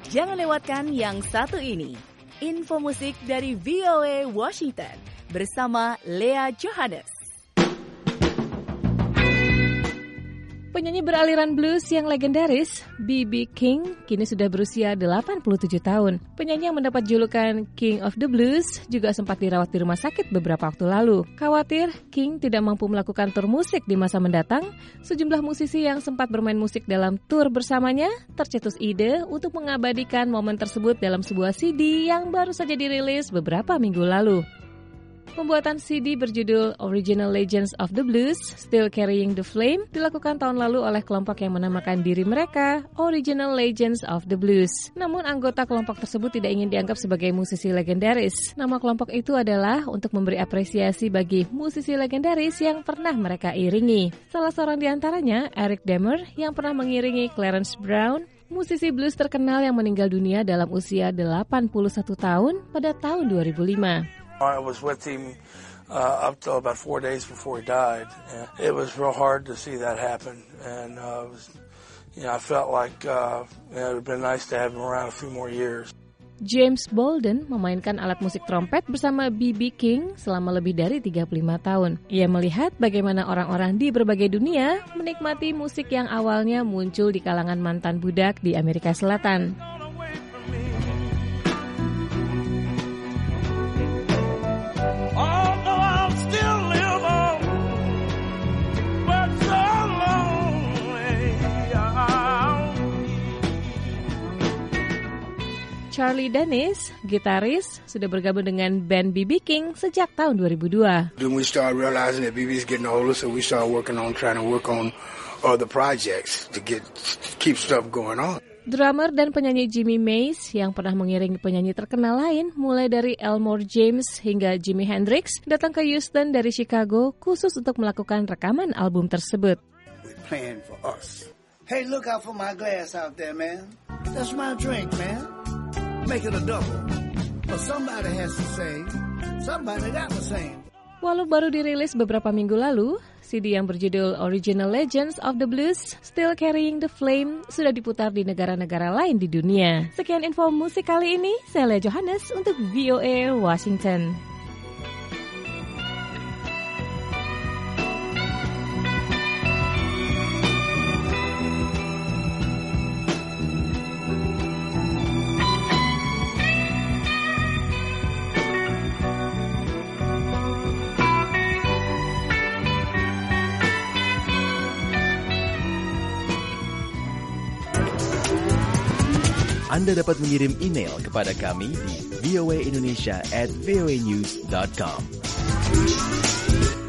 Jangan lewatkan yang satu ini. Info musik dari VOA Washington bersama Lea Johannes. Penyanyi beraliran blues yang legendaris, B.B. King, kini sudah berusia 87 tahun. Penyanyi yang mendapat julukan King of the Blues juga sempat dirawat di rumah sakit beberapa waktu lalu. Khawatir King tidak mampu melakukan tur musik di masa mendatang, sejumlah musisi yang sempat bermain musik dalam tur bersamanya tercetus ide untuk mengabadikan momen tersebut dalam sebuah CD yang baru saja dirilis beberapa minggu lalu. Pembuatan CD berjudul Original Legends of the Blues, Still Carrying the Flame dilakukan tahun lalu oleh kelompok yang menamakan diri mereka Original Legends of the Blues. Namun anggota kelompok tersebut tidak ingin dianggap sebagai musisi legendaris. Nama kelompok itu adalah untuk memberi apresiasi bagi musisi legendaris yang pernah mereka iringi. Salah seorang di antaranya, Eric Demer, yang pernah mengiringi Clarence Brown, musisi blues terkenal yang meninggal dunia dalam usia 81 tahun pada tahun 2005. I was with him up till about 4 days before he died. And it was real hard to see that happen, and I felt like it would have been nice to have him around a few more years. James Bolden memainkan alat musik trompet bersama B.B. King selama lebih dari 35 tahun. Ia melihat bagaimana orang-orang di berbagai dunia menikmati musik yang awalnya muncul di kalangan mantan budak di Amerika Selatan. Charlie Dennis, gitaris, sudah bergabung dengan band B.B. King sejak tahun 2002. Then we started realizing that B.B.'s getting older, so we started trying to work on other projects to keep stuff going on. Drummer dan penyanyi Jimmy Mays yang pernah mengiringi penyanyi terkenal lain, mulai dari Elmore James hingga Jimi Hendrix, datang ke Houston dari Chicago khusus untuk melakukan rekaman album tersebut. We're playing for us. Hey, look out for my glass out there, man. That's my drink, man. Make it a double. But somebody has to sing. Somebody got to sing. Walau baru dirilis beberapa minggu lalu, CD yang berjudul Original Legends of the Blues, Still Carrying the Flame sudah diputar di negara-negara lain di dunia. Sekian info musik kali ini, saya Lea Johannes untuk VOA Washington. Anda dapat mengirim email kepada kami di voaindonesia@voanews.com.